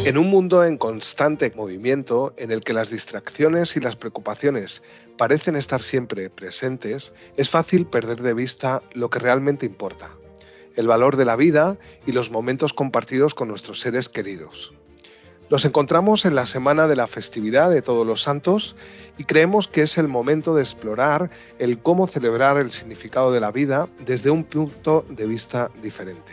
En un mundo en constante movimiento, en el que las distracciones y las preocupaciones parecen estar siempre presentes, es fácil perder de vista lo que realmente importa, el valor de la vida y los momentos compartidos con nuestros seres queridos. Nos encontramos en la semana de la festividad de Todos los Santos y creemos que es el momento de explorar el cómo celebrar el significado de la vida desde un punto de vista diferente.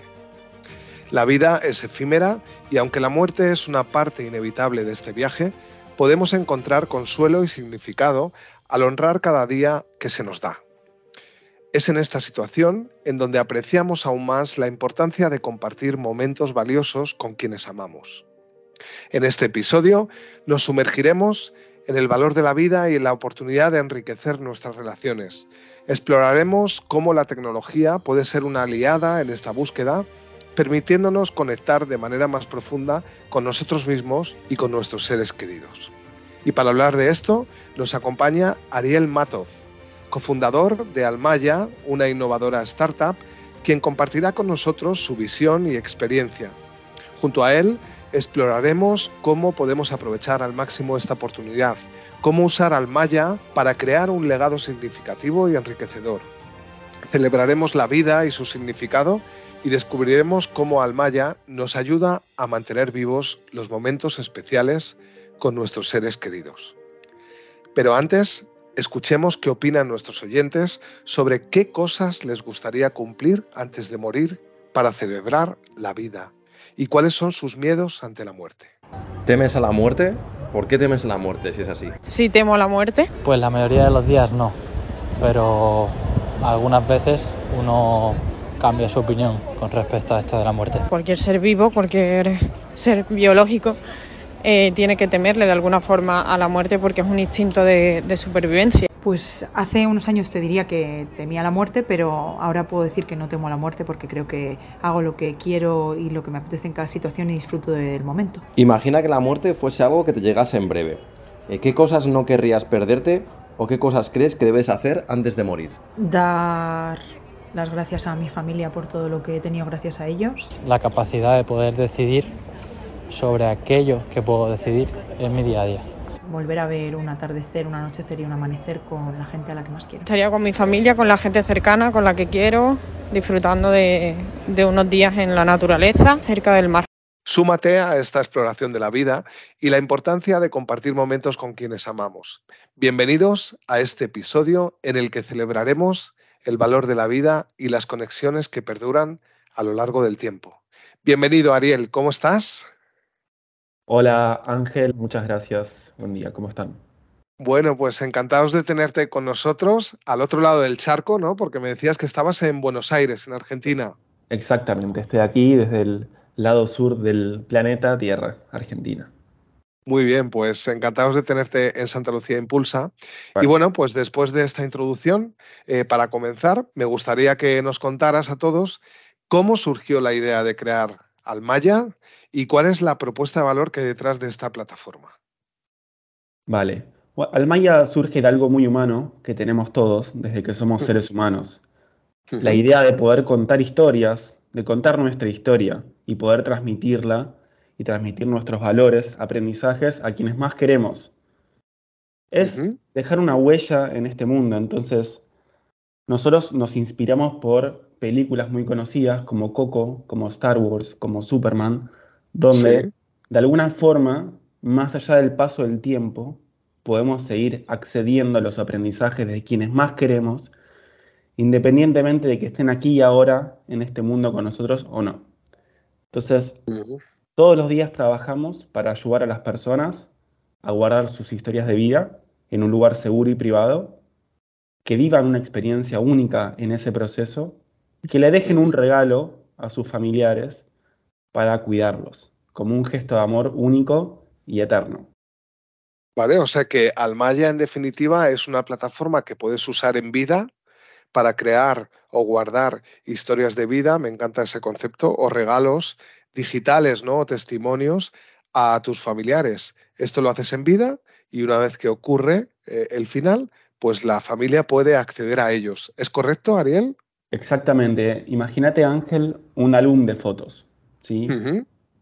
La vida es efímera y aunque la muerte es una parte inevitable de este viaje, podemos encontrar consuelo y significado al honrar cada día que se nos da. Es en esta situación en donde apreciamos aún más la importancia de compartir momentos valiosos con quienes amamos. En este episodio nos sumergiremos en el valor de la vida y en la oportunidad de enriquecer nuestras relaciones. Exploraremos cómo la tecnología puede ser una aliada en esta búsqueda, permitiéndonos conectar de manera más profunda con nosotros mismos y con nuestros seres queridos. Y para hablar de esto, nos acompaña Ariel Matov, cofundador de Almaya, una innovadora startup, quien compartirá con nosotros su visión y experiencia. Junto a él, exploraremos cómo podemos aprovechar al máximo esta oportunidad, cómo usar Almaya para crear un legado significativo y enriquecedor. Celebraremos la vida y su significado y descubriremos cómo Almaya nos ayuda a mantener vivos los momentos especiales con nuestros seres queridos. Pero antes, escuchemos qué opinan nuestros oyentes sobre qué cosas les gustaría cumplir antes de morir para celebrar la vida y cuáles son sus miedos ante la muerte. ¿Temes a la muerte? ¿Por qué temes a la muerte si es así? Sí temo a la muerte. Pues la mayoría de los días no, pero algunas veces uno cambia su opinión con respecto a esto de la muerte. Cualquier ser vivo, cualquier ser biológico tiene que temerle de alguna forma a la muerte porque es un instinto de supervivencia. Pues hace unos años te diría que temía la muerte, pero ahora puedo decir que no temo a la muerte porque creo que hago lo que quiero y lo que me apetece en cada situación y disfruto del momento. Imagina que la muerte fuese algo que te llegase en breve. ¿Qué cosas no querrías perderte o qué cosas crees que debes hacer antes de morir? Dar las gracias a mi familia por todo lo que he tenido gracias a ellos. La capacidad de poder decidir sobre aquello que puedo decidir en mi día a día. Volver a ver un atardecer, un anochecer y un amanecer con la gente a la que más quiero. Estaría con mi familia, con la gente cercana, con la que quiero, disfrutando de unos días en la naturaleza, cerca del mar. Súmate a esta exploración de la vida y la importancia de compartir momentos con quienes amamos. Bienvenidos a este episodio en el que celebraremos el valor de la vida y las conexiones que perduran a lo largo del tiempo. Bienvenido, Ariel, ¿cómo estás? Hola Ángel, muchas gracias. Buen día, ¿cómo están? Bueno, pues encantados de tenerte con nosotros al otro lado del charco, ¿no? Porque me decías que estabas en Buenos Aires, en Argentina. Exactamente, estoy aquí desde el lado sur del planeta Tierra, Argentina. Muy bien, pues encantados de tenerte en Santa Lucía Impulsa. Vale. Y bueno, pues después de esta introducción, para comenzar, me gustaría que nos contaras a todos cómo surgió la idea de crear Almaya y cuál es la propuesta de valor que hay detrás de esta plataforma. Vale. Almaya surge de algo muy humano que tenemos todos desde que somos seres humanos. La idea de poder contar historias, de contar nuestra historia y poder transmitirla y transmitir nuestros valores, aprendizajes a quienes más queremos. Es dejar una huella en este mundo. Entonces, nosotros nos inspiramos por películas muy conocidas como Coco, como Star Wars, como Superman, donde de alguna forma, más allá del paso del tiempo, podemos seguir accediendo a los aprendizajes de quienes más queremos, independientemente de que estén aquí y ahora en este mundo con nosotros o no. Entonces, todos los días trabajamos para ayudar a las personas a guardar sus historias de vida en un lugar seguro y privado, que vivan una experiencia única en ese proceso y que le dejen un regalo a sus familiares para cuidarlos, como un gesto de amor único y eterno. Vale, o sea que Almaya en definitiva es una plataforma que puedes usar en vida para crear o guardar historias de vida, me encanta ese concepto, o regalos digitales, ¿no? O testimonios a tus familiares. Esto lo haces en vida y una vez que ocurre el final, pues la familia puede acceder a ellos. ¿Es correcto, Ariel? Exactamente. Imagínate, Ángel, un álbum de fotos, ¿sí?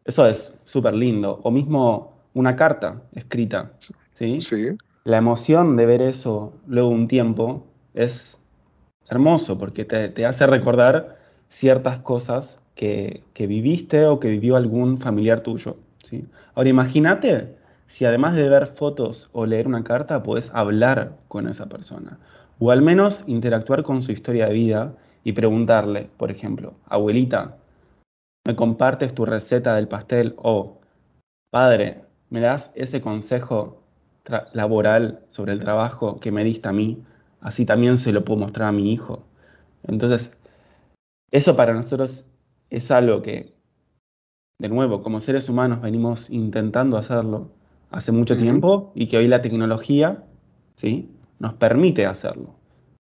Eso es súper lindo. O mismo una carta escrita, ¿sí? Sí, La emoción de ver eso luego de un tiempo es hermoso porque te hace recordar ciertas cosas que viviste o que vivió algún familiar tuyo, ¿sí? Ahora imagínate si además de ver fotos o leer una carta, podés hablar con esa persona o al menos interactuar con su historia de vida y preguntarle, por ejemplo, abuelita, ¿me compartes tu receta del pastel? O padre, ¿me das ese consejo laboral sobre el trabajo que me diste a mí? Así también se lo puedo mostrar a mi hijo. Entonces, eso para nosotros es algo que, de nuevo, como seres humanos venimos intentando hacerlo hace mucho ujú. tiempo y que hoy la tecnología, ¿sí?, nos permite hacerlo.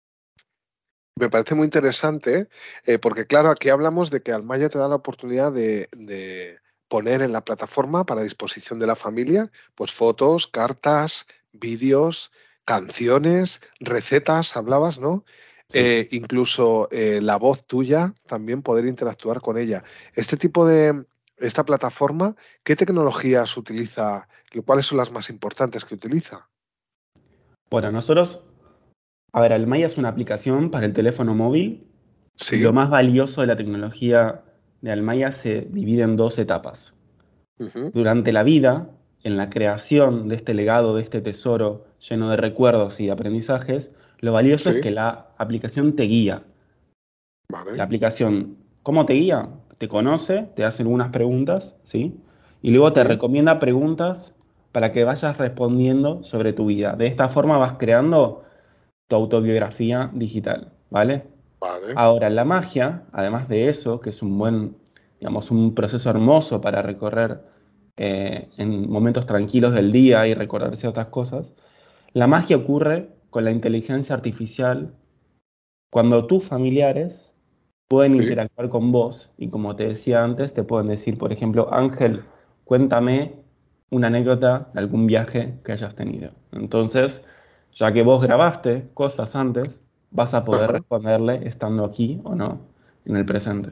Me parece muy interesante, porque claro, aquí hablamos de que Almaya te da la oportunidad de poner en la plataforma para disposición de la familia, pues fotos, cartas, vídeos, canciones, recetas, hablabas, ¿no? Sí. Incluso la voz tuya, también poder interactuar con ella. Esta plataforma, ¿qué tecnologías utiliza? ¿Cuáles son las más importantes que utiliza? Bueno, nosotros, a ver, Almaya es una aplicación para el teléfono móvil y lo Sí, más valioso de la tecnología de Almaya se divide en dos etapas. ujú, Durante la vida, en la creación de este legado, de este tesoro lleno de recuerdos y de aprendizajes, lo valioso es sí, que la aplicación te guía. La vale. aplicación, ¿cómo te guía? Te conoce, te hace algunas preguntas, ¿sí? Y luego te Mm, recomienda preguntas para que vayas respondiendo sobre tu vida. De esta forma vas creando tu autobiografía digital, ¿vale? vale. Ahora, la magia, además de eso, que es un buen, digamos, un proceso hermoso para recorrer en momentos tranquilos del día y recordar ciertas cosas, la magia ocurre con la inteligencia artificial cuando tus familiares pueden Sí. interactuar con vos y como te decía antes, te pueden decir, por ejemplo, Ángel, cuéntame una anécdota de algún viaje que hayas tenido. Entonces, ya que vos grabaste cosas antes, vas a poder Ajá. responderle estando aquí o no en el presente.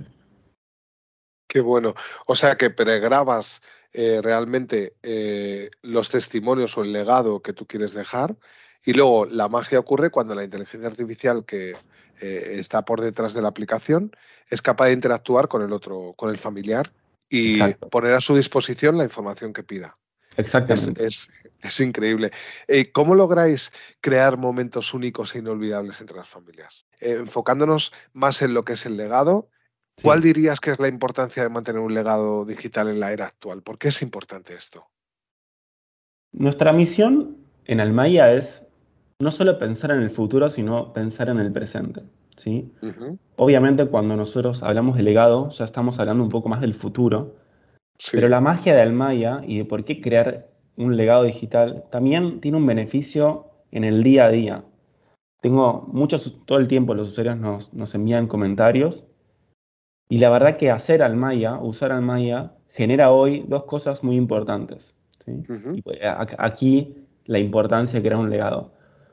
Qué bueno. O sea que pregrabas realmente los testimonios o el legado que tú quieres dejar y luego la magia ocurre cuando la inteligencia artificial que está por detrás de la aplicación es capaz de interactuar con el otro, con el familiar y Exacto, poner a su disposición la información que pida. Es, exactamente. es, es increíble. ¿Cómo lográis crear momentos únicos e inolvidables entre las familias? Enfocándonos más en lo que es el legado. ¿Cuál Sí. dirías que es la importancia de mantener un legado digital en la era actual? ¿Por qué es importante esto? Nuestra misión en Almaya es no solo pensar en el futuro, sino pensar en el presente, ¿sí? Ujú, Obviamente cuando nosotros hablamos de legado, ya estamos hablando un poco más del futuro, pero sí, la magia de Almaya y de por qué crear un legado digital también tiene un beneficio en el día a día. Tengo muchos, todo el tiempo los usuarios nos envían comentarios y la verdad que hacer Almaya, usar Almaya, genera hoy dos cosas muy importantes, ¿sí? ujú, Y pues, aquí la importancia de crear un legado.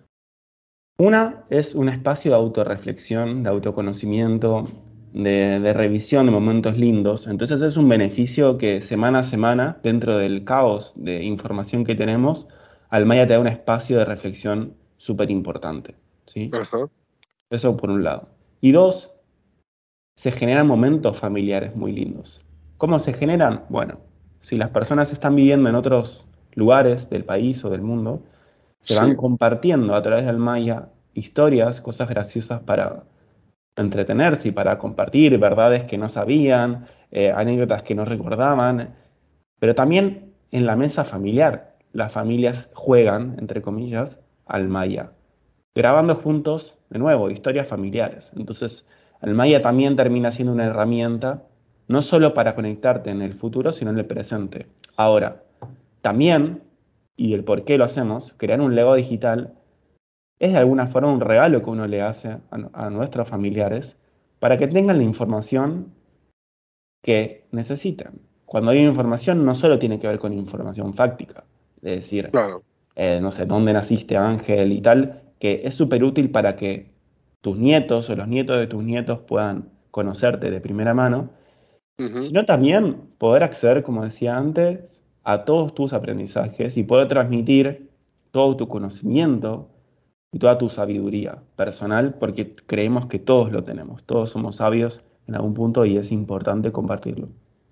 Una es un espacio de autorreflexión, de autoconocimiento, de revisión de momentos lindos. Entonces es un beneficio que semana a semana, dentro del caos de información que tenemos, Almaya te da un espacio de reflexión súper importante, ¿sí? ajá, Eso por un lado. Y dos, se generan momentos familiares muy lindos. ¿Cómo se generan? Bueno, si las personas están viviendo en otros lugares del país o del mundo, se van sí, compartiendo a través del Maya historias, cosas graciosas para entretenerse y para compartir, verdades que no sabían, anécdotas que no recordaban, pero también en la mesa familiar. Las familias juegan, entre comillas, al Maya, grabando juntos, de nuevo, historias familiares. Entonces, el Maya también termina siendo una herramienta no solo para conectarte en el futuro, sino en el presente. Ahora, también, y el por qué lo hacemos, crear un legado digital es de alguna forma un regalo que uno le hace a nuestros familiares para que tengan la información que necesitan. Cuando hay información no solo tiene que ver con información fáctica, es decir, claro. no sé, dónde naciste Ángel y tal, que es súper útil para que tus nietos o los nietos de tus nietos puedan conocerte de primera mano, Ujú. sino también poder acceder, como decía antes, a todos tus aprendizajes y poder transmitir todo tu conocimiento y toda tu sabiduría personal, porque creemos que todos lo tenemos, todos somos sabios en algún punto y es importante compartirlo.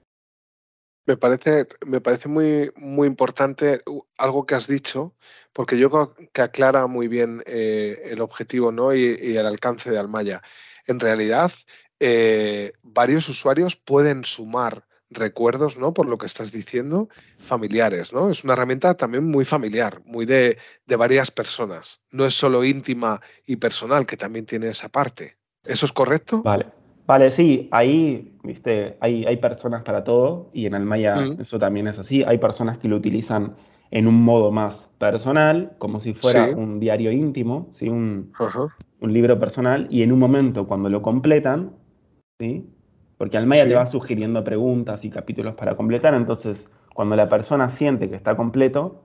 Me parece muy, muy importante algo que has dicho, porque yo creo que aclara muy bien el objetivo, ¿no? y el alcance de Almaya. En realidad, varios usuarios pueden sumar recuerdos, ¿no? Por lo que estás diciendo, familiares, ¿no? Es una herramienta también muy familiar, muy de varias personas. No es solo íntima y personal, que también tiene esa parte. ¿Eso es correcto? Vale, vale, sí, ahí, viste, hay personas para todo y en Almaya Mm, eso también es así. Hay personas que lo utilizan en un modo más personal, como si fuera sí, un diario íntimo, ¿sí? ajá, Un libro personal, y en un momento cuando lo completan, ¿sí? Porque Almaya te sí, va sugiriendo preguntas y capítulos para completar, entonces cuando la persona siente que está completo,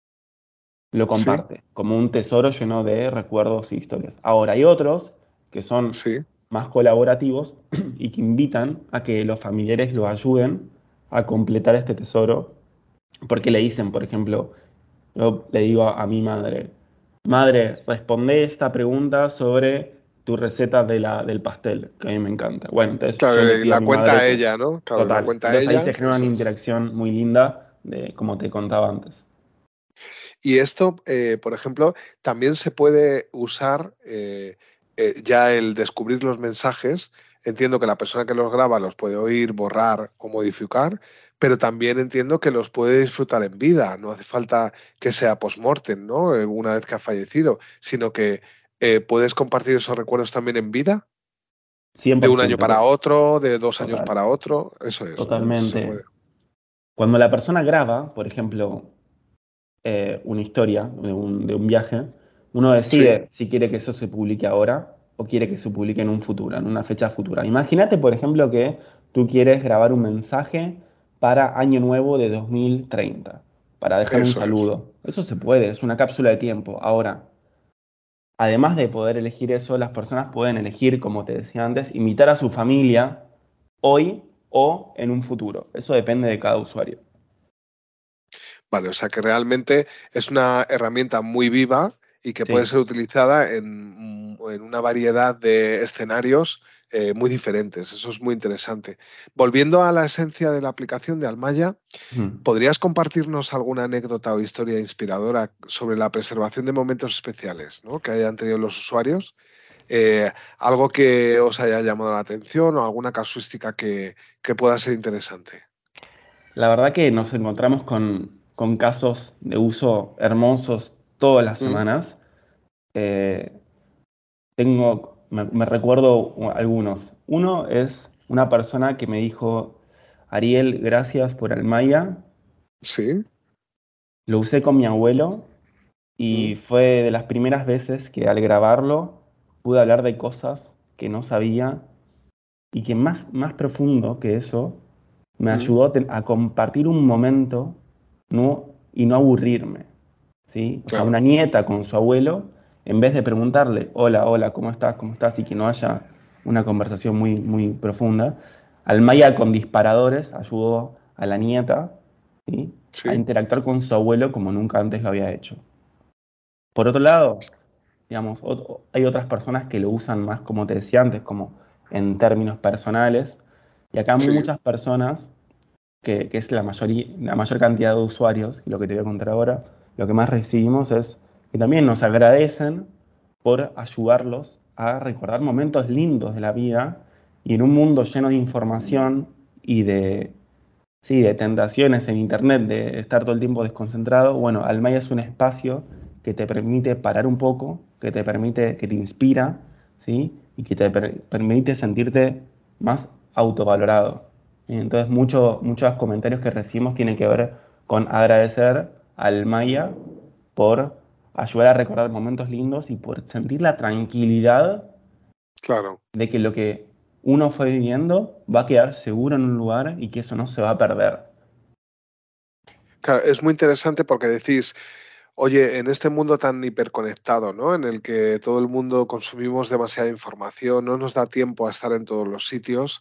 lo sí, comparte como un tesoro lleno de recuerdos y historias. Ahora hay otros que son sí. más colaborativos y que invitan a que los familiares lo ayuden a completar este tesoro, porque le dicen, por ejemplo, yo le digo a mi madre, madre, responde esta pregunta sobre tu receta del pastel, que a mí me encanta. Bueno, entonces Claro, yo le y pido a la mi cuenta madre a que, ella, ¿no? Claro, y la total, cuenta a entonces ahí se ella, genera una eso es. interacción muy linda, de, como te contaba antes. Y esto, por ejemplo, también se puede usar ya el descubrir los mensajes. Entiendo que la persona que los graba los puede oír, borrar o modificar, pero también entiendo que los puede disfrutar en vida. No hace falta que sea post-mortem, ¿no? Una vez que ha fallecido, sino que puedes compartir esos recuerdos también en vida, de un año 100%, para otro, de 2 años total, para otro. Eso es, ¿no? Eso se totalmente. puede. Cuando la persona graba, por ejemplo, una historia de un viaje, uno Sí, decide si quiere que eso se publique ahora o quiere que se publique en un futuro, en una fecha futura. Imagínate, por ejemplo, que tú quieres grabar un mensaje para Año Nuevo de 2030, para dejar un eso es. saludo. Eso se puede, es una cápsula de tiempo. Ahora, además de poder elegir eso, las personas pueden elegir, como te decía antes, invitar a su familia hoy o en un futuro. Eso depende de cada usuario. Vale, o sea que realmente es una herramienta muy viva y que puede Sí. ser utilizada en una variedad de escenarios muy diferentes. Eso es muy interesante. Volviendo a la esencia de la aplicación de Almaya, Mm. ¿podrías compartirnos alguna anécdota o historia inspiradora sobre la preservación de momentos especiales, ¿no? Que hayan tenido los usuarios? Algo que os haya llamado la atención o alguna casuística que pueda ser interesante. La verdad que nos encontramos con casos de uso hermosos todas las ¿Mm? semanas. Eh, me recuerdo algunos. Uno es una persona que me dijo, Ariel, gracias por Almaya. Sí. Lo usé con mi abuelo ¿Mm? y fue de las primeras veces que al grabarlo pude hablar de cosas que no sabía y que más profundo que eso me ¿Mm? ayudó a compartir un momento, ¿no? Y no aburrirme, ¿sí? O sea, Claro. una nieta con su abuelo, en vez de preguntarle, hola, hola, ¿cómo estás? ¿Cómo estás? Y que no haya una conversación muy profunda, Almaya con disparadores ayudó a la nieta, ¿sí? A Sí. interactuar con su abuelo como nunca antes lo había hecho. Por otro lado, digamos, hay otras personas que lo usan más, como te decía antes, como en términos personales, y acá Sí. muchas personas que es la mayor cantidad de usuarios, y lo que te voy a contar ahora, lo que más recibimos es que también nos agradecen por ayudarlos a recordar momentos lindos de la vida y en un mundo lleno de información y de, sí, de tentaciones en internet, de estar todo el tiempo desconcentrado, bueno, Almaya es un espacio que te permite parar un poco, que te permite, que te inspira, ¿sí? Y que te permite sentirte más autovalorado. Entonces, muchos comentarios que recibimos tienen que ver con agradecer al Maya por ayudar a recordar momentos lindos y por sentir la tranquilidad Claro. de que lo que uno fue viviendo va a quedar seguro en un lugar y que eso no se va a perder. Claro, es muy interesante porque decís, oye, en este mundo tan hiperconectado, ¿no? En el que todo el mundo consumimos demasiada información, no nos da tiempo a estar en todos los sitios.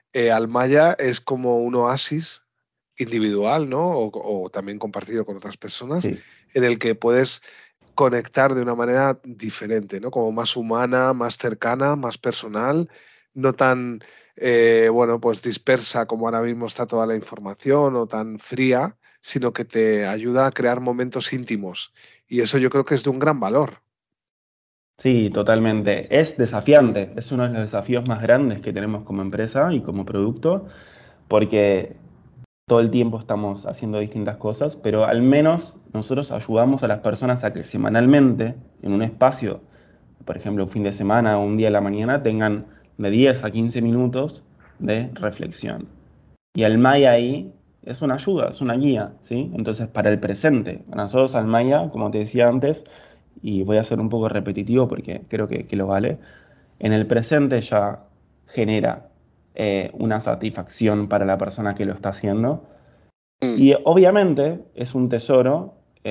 Almaya es como un oasis individual, ¿no? O también compartido con otras personas, Sí. en el que puedes conectar de una manera diferente, ¿no? Como más humana, más cercana, más personal, no tan, bueno, pues dispersa como ahora mismo está toda la información o tan fría, sino que te ayuda a crear momentos íntimos. Y eso yo creo que es de un gran valor. Sí, totalmente. Es desafiante, es uno de los desafíos más grandes que tenemos como empresa y como producto, porque todo el tiempo estamos haciendo distintas cosas, pero al menos nosotros ayudamos a las personas a que semanalmente, en un espacio, por ejemplo, un fin de semana o un día de la mañana, tengan de 10 a 15 minutos de reflexión. Y el Maya ahí es una ayuda, es una guía, ¿sí? Entonces, para el presente, para nosotros al Maya, como te decía antes, y voy a ser un poco repetitivo porque creo que lo vale, en el presente ya genera una satisfacción para la persona que lo está haciendo. Mm, Y obviamente es un tesoro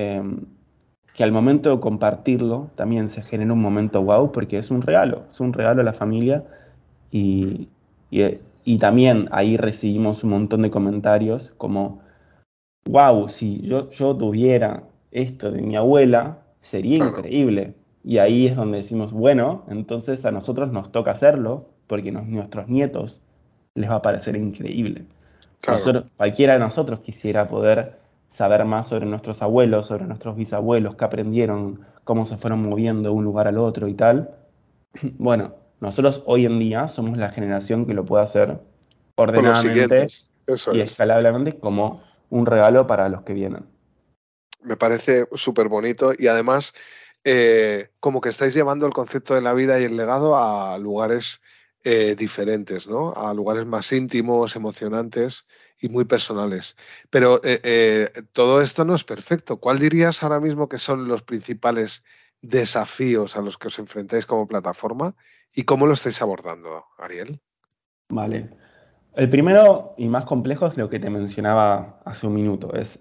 que al momento de compartirlo también se genera un momento wow porque es un regalo a la familia y, y también ahí recibimos un montón de comentarios como, wow, si yo tuviera esto de mi abuela, sería claro, increíble. Y ahí es donde decimos, bueno, entonces a nosotros nos toca hacerlo porque nuestros nietos les va a parecer increíble. claro. Nosotros, cualquiera de nosotros quisiera poder saber más sobre nuestros abuelos, sobre nuestros bisabuelos, qué aprendieron, cómo se fueron moviendo de un lugar al otro y tal. Bueno, nosotros hoy en día somos la generación que lo puede hacer Con los ordenadamente siguientes, eso y es. escalablemente como un regalo para los que vienen. Me parece súper bonito y además como que estáis llevando el concepto de la vida y el legado a lugares diferentes, ¿no? A lugares más íntimos, emocionantes y muy personales. Pero todo esto no es perfecto. ¿Cuál dirías ahora mismo que son los principales desafíos a los que os enfrentáis como plataforma y cómo lo estáis abordando, Ariel? Vale. El primero y más complejo es lo que te mencionaba hace un minuto, es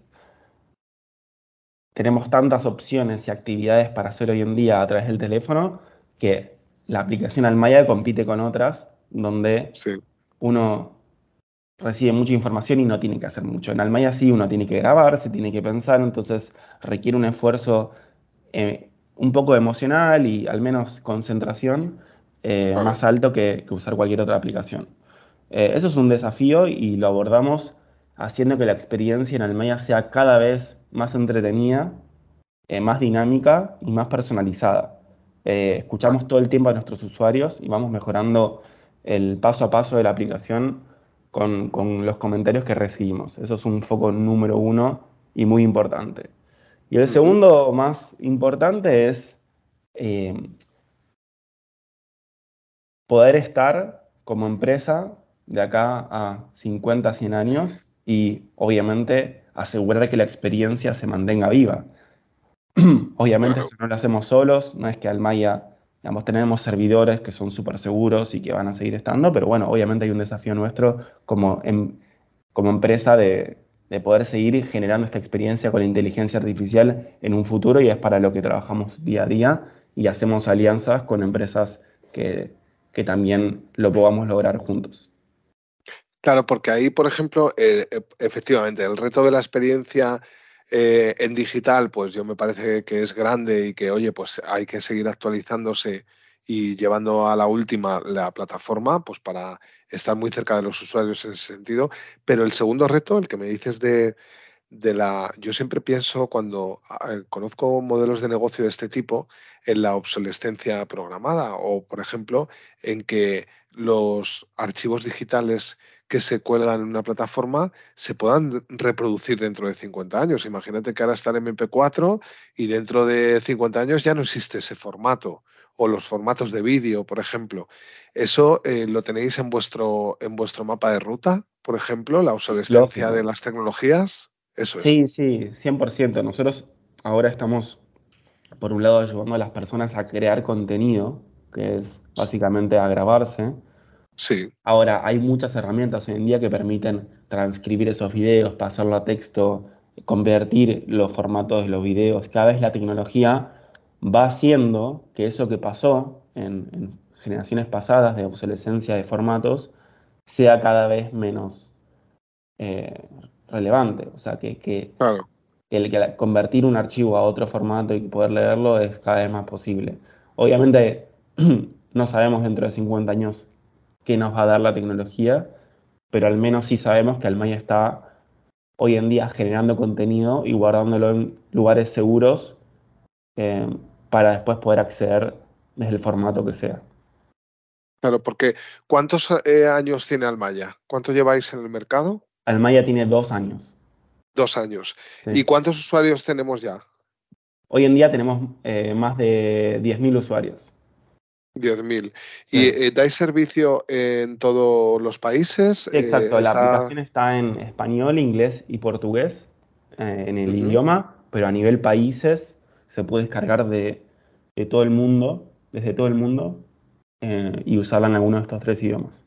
tenemos tantas opciones y actividades para hacer hoy en día a través del teléfono que la aplicación Almaya compite con otras donde Sí, uno recibe mucha información y no tiene que hacer mucho. En Almaya sí uno tiene que grabar, se tiene que pensar, entonces requiere un esfuerzo un poco emocional y al menos concentración claro. más alto que usar cualquier otra aplicación. Eso es un desafío y lo abordamos haciendo que la experiencia en Almaya sea cada vez más entretenida, más dinámica y más personalizada. Escuchamos Vale. todo el tiempo a nuestros usuarios y vamos mejorando el paso a paso de la aplicación con los comentarios que recibimos. Eso es un foco número uno y muy importante. Y el Ujú. segundo más importante es eh, poder estar como empresa de acá a 50, 100 años y obviamente asegurar que la experiencia se mantenga viva. Obviamente Claro. eso no lo hacemos solos, no es que Almaya, digamos, tenemos servidores que son súper seguros y que van a seguir estando, pero bueno, obviamente hay un desafío nuestro como empresa de poder seguir generando esta experiencia con la inteligencia artificial en un futuro y es para lo que trabajamos día a día y hacemos alianzas con empresas que, que también lo podamos lograr juntos. Claro, porque ahí, por ejemplo, efectivamente, el reto de la experiencia en digital, pues yo me parece que es grande y que, oye, pues hay que seguir actualizándose y llevando a la última la plataforma, pues para estar muy cerca de los usuarios en ese sentido. Pero el segundo reto, el que me dices de la... Yo siempre pienso cuando conozco modelos de negocio de este tipo en la obsolescencia programada o, por ejemplo, en que los archivos digitales que se cuelgan en una plataforma se puedan reproducir dentro de 50 años. Imagínate que ahora está el MP4 y dentro de 50 años ya no existe ese formato o los formatos de vídeo, por ejemplo. ¿Eso lo tenéis en vuestro mapa de ruta, por ejemplo, la obsolescencia de Lógico. las tecnologías? Eso es. Sí, sí, 100%. Nosotros ahora estamos, por un lado, ayudando a las personas a crear contenido, que es básicamente a grabarse. Sí, Ahora, hay muchas herramientas hoy en día que permiten transcribir esos videos, pasarlo a texto, convertir los formatos de los videos. Cada vez la tecnología va haciendo que eso que pasó en generaciones pasadas de obsolescencia de formatos sea cada vez menos eh, relevante. O sea, Claro. convertir un archivo a otro formato y poder leerlo es cada vez más posible. Obviamente, no sabemos dentro de 50 años qué nos va a dar la tecnología, pero al menos sí sabemos que Almaya está hoy en día generando contenido y guardándolo en lugares seguros eh, para después poder acceder desde el formato que sea. Claro, porque ¿cuántos años tiene Almaya? ¿Cuánto lleváis en el mercado? Almaya tiene 2 años. 2 años. ¿Y Sí. cuántos usuarios tenemos ya? Hoy en día tenemos más de 10.000 usuarios. 10.000. Sí. ¿Y dais servicio en todos los países? Sí, exacto. La Está... aplicación está en español, inglés y portugués, en el Ujú. idioma, pero a nivel países se puede descargar de todo el mundo, desde todo el mundo, y usarla en alguno de estos 3 idiomas.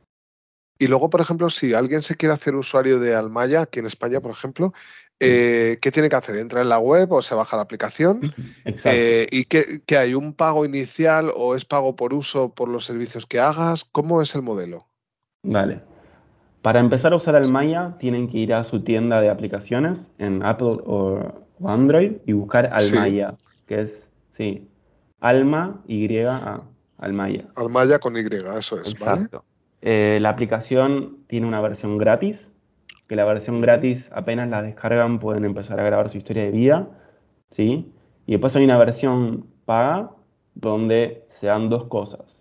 Y luego, por ejemplo, si alguien se quiere hacer usuario de Almaya, aquí en España, por ejemplo, Sí, ¿qué tiene que hacer? ¿Entra en la web o se baja la aplicación? exacto. ¿Y qué hay? ¿Un pago inicial o es pago por uso por los servicios que hagas? ¿Cómo es el modelo? Vale. Para empezar a usar Almaya, tienen que ir a su tienda de aplicaciones en Apple o Android y buscar Sí, Almaya, que es, sí, Alma Y-A, Almaya. Almaya con Y, eso es, ¿vale? Exacto. La aplicación tiene una versión gratis, que la versión Ujú. gratis apenas la descargan pueden empezar a grabar su historia de vida, ¿sí? Y después hay una versión paga donde se dan dos cosas.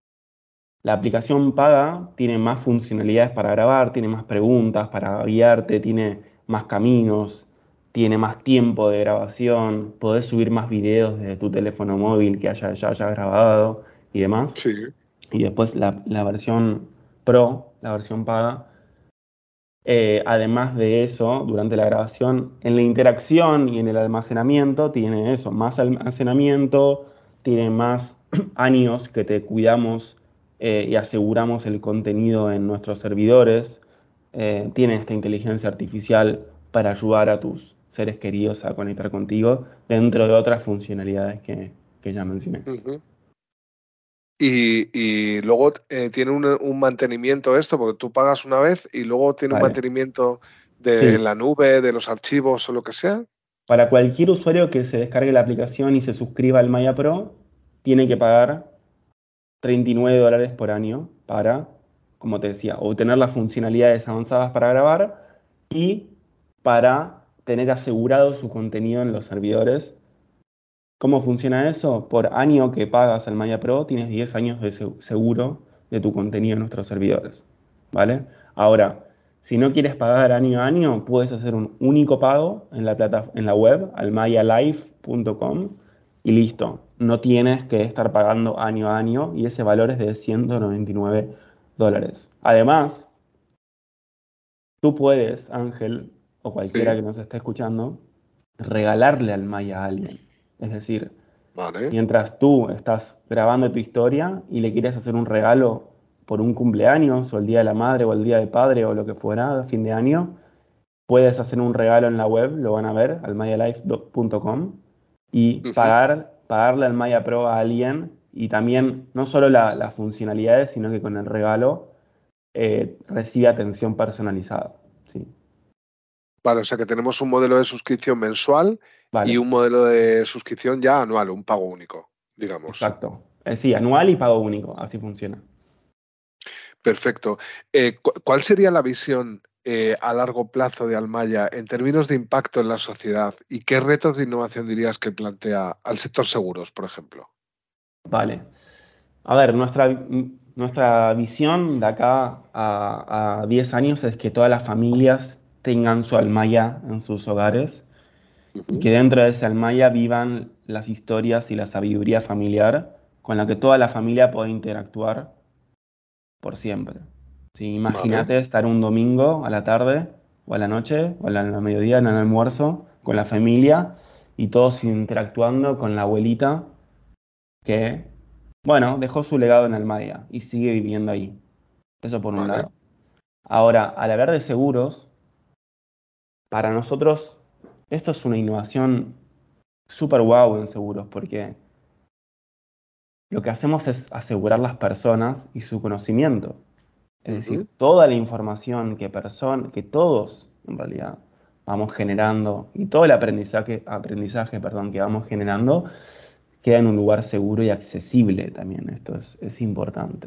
La aplicación paga tiene más funcionalidades para grabar, tiene más preguntas para guiarte, tiene más caminos, tiene más tiempo de grabación, podés subir más videos desde tu teléfono móvil que ya hayas grabado y demás. Sí. Y después la versión Pro, la versión paga, además de eso, durante la grabación, en la interacción y en el almacenamiento, tiene eso, más almacenamiento, tiene más años que te cuidamos y aseguramos el contenido en nuestros servidores, tiene esta inteligencia artificial para ayudar a tus seres queridos a conectar contigo, dentro de otras funcionalidades que ya mencioné. Ujú. Y luego tiene un mantenimiento esto, porque tú pagas una vez y luego tiene un Vale. mantenimiento de Sí, en la nube, de los archivos o lo que sea. para cualquier usuario que se descargue la aplicación y se suscriba al Maya Pro, tiene que pagar $39 por año para, como te decía, obtener las funcionalidades avanzadas para grabar y para tener asegurado su contenido en los servidores. ¿Cómo funciona eso? Por año que pagas al Maya Pro, tienes 10 años de seguro de tu contenido en nuestros servidores. ¿Vale? Ahora, si no quieres pagar año a año, puedes hacer un único pago en en la web, almayalife.com, y listo. No tienes que estar pagando año a año y ese valor es de $199. Además, tú puedes, Ángel, o cualquiera Sí, que nos esté escuchando, regalarle al Maya a alguien. Es decir, vale. mientras tú estás grabando tu historia y le quieres hacer un regalo por un cumpleaños o el día de la madre o el día del padre o lo que fuera, a fin de año, puedes hacer un regalo en la web, lo van a ver, almayalife.com, y Ujú. pagarle al Maya Pro a alguien y también no solo las funcionalidades, sino que con el regalo recibe atención personalizada. Sí, Vale, o sea que tenemos un modelo de suscripción mensual y vale, un modelo de suscripción ya anual, un pago único, digamos. exacto. Sí, anual y pago único, así funciona. Perfecto. ¿Cuál sería la visión a largo plazo de Almaya en términos de impacto en la sociedad y qué retos de innovación dirías que plantea al sector seguros, por ejemplo? Vale. A ver, nuestra visión de acá a 10 años es que todas las familias tengan su almaya en sus hogares y Ujú. que dentro de ese almaya vivan las historias y la sabiduría familiar con la que toda la familia puede interactuar por siempre. Sí, Vale. imagínate estar un domingo a la tarde o a la noche o a la mediodía en el almuerzo con la familia y todos interactuando con la abuelita que, bueno, dejó su legado en Almaya y sigue viviendo ahí. Eso por un Vale. lado. Ahora, al hablar de seguros, para nosotros esto es una innovación súper guau en seguros, porque lo que hacemos es asegurar las personas y su conocimiento. Es decir, Ujú. toda la información que todos en realidad vamos generando y todo el aprendizaje, perdón, que vamos generando queda en un lugar seguro y accesible también. Esto es importante.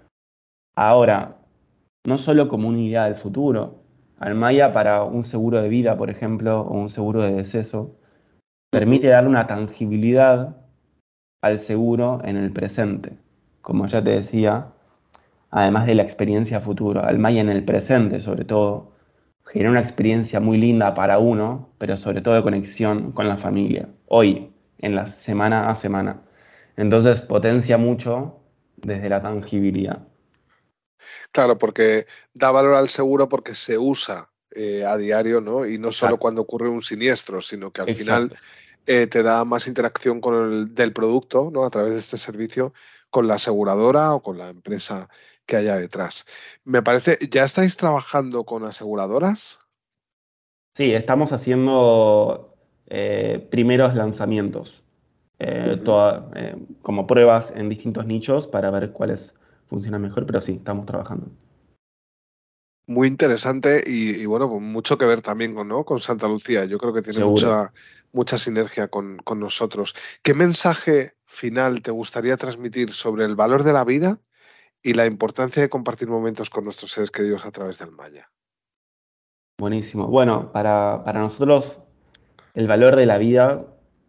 Ahora, no solo como una idea del futuro, Almaya para un seguro de vida, por ejemplo, o un seguro de deceso, Ujú. permite darle una tangibilidad al seguro en el presente. Como ya te decía, además de la experiencia futuro, Almaya en el presente, sobre todo, genera una experiencia muy linda para uno, pero sobre todo de conexión con la familia, hoy, en la semana a semana. Entonces potencia mucho desde la tangibilidad. Claro, porque da valor al seguro porque se usa a diario, ¿no? Y no solo Exacto, cuando ocurre un siniestro, sino que al final exacto. te da más interacción con del producto, ¿no? A través de este servicio con la aseguradora o con la empresa que haya detrás. Me parece, ¿ya estáis trabajando con aseguradoras? Sí, estamos haciendo primeros lanzamientos, Ujú. como pruebas en distintos nichos para ver cuáles funcionan mejor, pero sí, estamos trabajando. Muy interesante y bueno, pues mucho que ver también con, ¿no? Con Santa Lucía. Yo creo que tiene Seguro. mucha sinergia con nosotros. ¿Qué mensaje final te gustaría transmitir sobre el valor de la vida y la importancia de compartir momentos con nuestros seres queridos a través del Maya? Buenísimo. Bueno, para nosotros el valor de la vida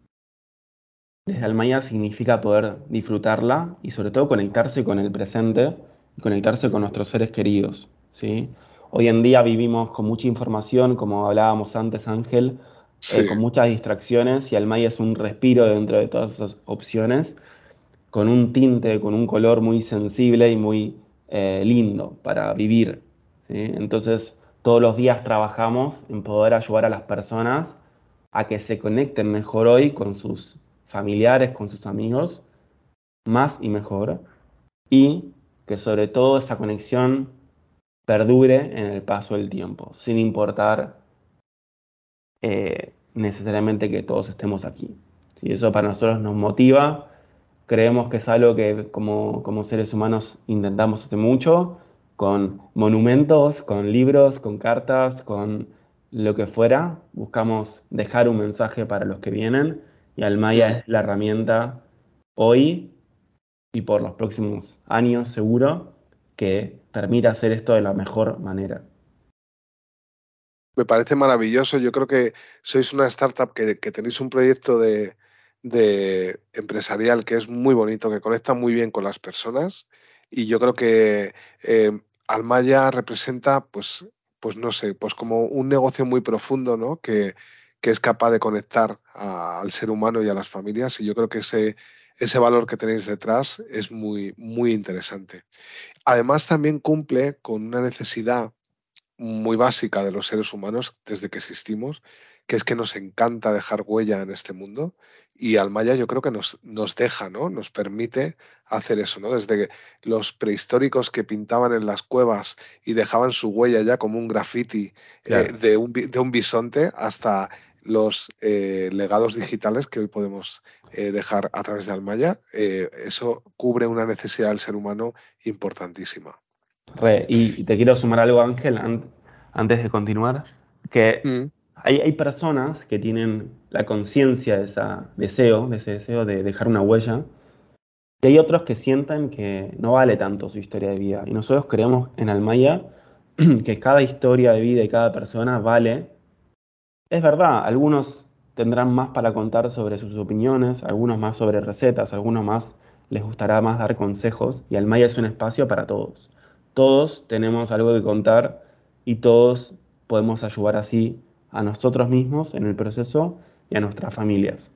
desde Almaya significa poder disfrutarla y sobre todo conectarse con el presente y conectarse con Ujú. nuestros seres queridos, ¿sí? Hoy en día vivimos con mucha información, como hablábamos antes, Ángel, Sí, con muchas distracciones y Almaya es un respiro dentro de todas esas opciones, con un tinte, con un color muy sensible y muy lindo para vivir, ¿sí? Entonces, todos los días trabajamos en poder ayudar a las personas a que se conecten mejor hoy con sus familiares, con sus amigos, más y mejor, y que sobre todo esa conexión perdure en el paso del tiempo, sin importar necesariamente que todos estemos aquí. ¿Sí? Eso para nosotros nos motiva, creemos que es algo que como seres humanos intentamos hace mucho, con monumentos, con libros, con cartas, con lo que fuera, buscamos dejar un mensaje para los que vienen y Almaya mm, es la herramienta hoy y por los próximos años seguro que permita hacer esto de la mejor manera. me parece maravilloso. Yo creo que sois una startup que tenéis un proyecto de empresarial que es muy bonito, que conecta muy bien con las personas y yo creo que Almaya representa, pues no sé, pues como un negocio muy profundo, ¿no? Que es capaz de conectar al ser humano y a las familias y yo creo que ese valor que tenéis detrás es muy interesante. Además, también cumple con una necesidad muy básica de los seres humanos desde que existimos, que es que nos encanta dejar huella en este mundo y Almaya yo creo que nos deja, ¿no? Nos permite hacer eso, ¿no? Desde los prehistóricos que pintaban en las cuevas y dejaban su huella ya como un graffiti Claro. de un bisonte hasta los legados digitales que hoy podemos dejar a través de Almaya, eso cubre una necesidad del ser humano importantísima. Y te quiero sumar algo, Ángel, antes de continuar, que Mm. hay personas que tienen la conciencia de ese deseo de dejar una huella, y hay otros que sienten que no vale tanto su historia de vida. Y nosotros creemos en Almaya que cada historia de vida y cada persona vale. Es verdad, algunos tendrán más para contar sobre sus opiniones, algunos más sobre recetas, algunos más les gustará más dar consejos y Almaya es un espacio para todos. Todos tenemos algo que contar y todos podemos ayudar así a nosotros mismos en el proceso y a nuestras familias.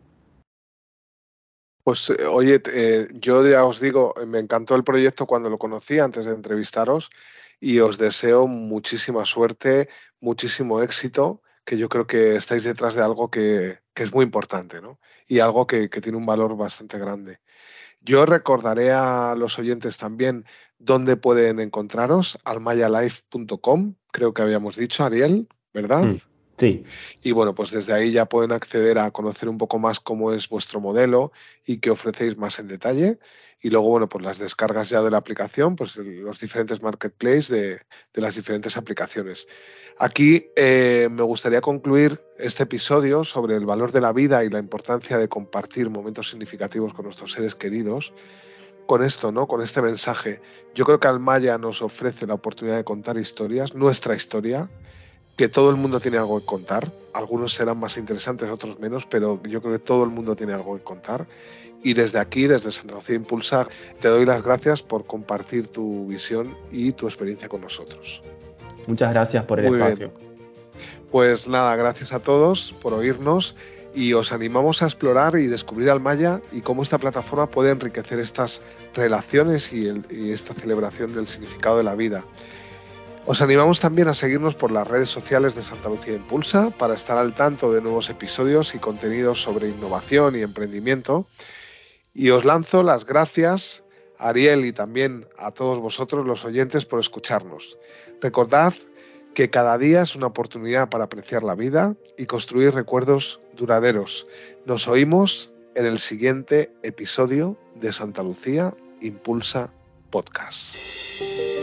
Pues oye, yo ya os digo, me encantó el proyecto cuando lo conocí antes de entrevistaros y os deseo muchísima suerte, muchísimo éxito, que yo creo que estáis detrás de algo que es muy importante, ¿no? Y algo que tiene un valor bastante grande. Yo recordaré a los oyentes también dónde pueden encontraros, almayalife.com, creo que habíamos dicho, Ariel, ¿verdad? Mm. Sí, Y bueno, pues desde ahí ya pueden acceder a conocer un poco más cómo es vuestro modelo y qué ofrecéis más en detalle. Y luego, bueno, pues las descargas ya de la aplicación, pues los diferentes marketplaces de las diferentes aplicaciones. Aquí me gustaría concluir este episodio sobre el valor de la vida y la importancia de compartir momentos significativos con nuestros seres queridos. Con esto, ¿no? Con este mensaje. Yo creo que Almaya nos ofrece la oportunidad de contar historias, nuestra historia, que todo el mundo tiene algo que contar. Algunos serán más interesantes, otros menos, pero yo creo que todo el mundo tiene algo que contar. Y desde aquí, desde Santa Lucía Impulsa, te doy las gracias por compartir tu visión y tu experiencia con nosotros. muchas gracias por el Muy espacio. bien. Pues nada, gracias a todos por oírnos y os animamos a explorar y descubrir Almaya y cómo esta plataforma puede enriquecer estas relaciones y esta celebración del significado de la vida. Os animamos también a seguirnos por las redes sociales de Santa Lucía Impulsa para estar al tanto de nuevos episodios y contenidos sobre innovación y emprendimiento. Y os lanzo las gracias a Ariel y también a todos vosotros los oyentes por escucharnos. Recordad que cada día es una oportunidad para apreciar la vida y construir recuerdos duraderos. Nos oímos en el siguiente episodio de Santa Lucía Impulsa Podcast.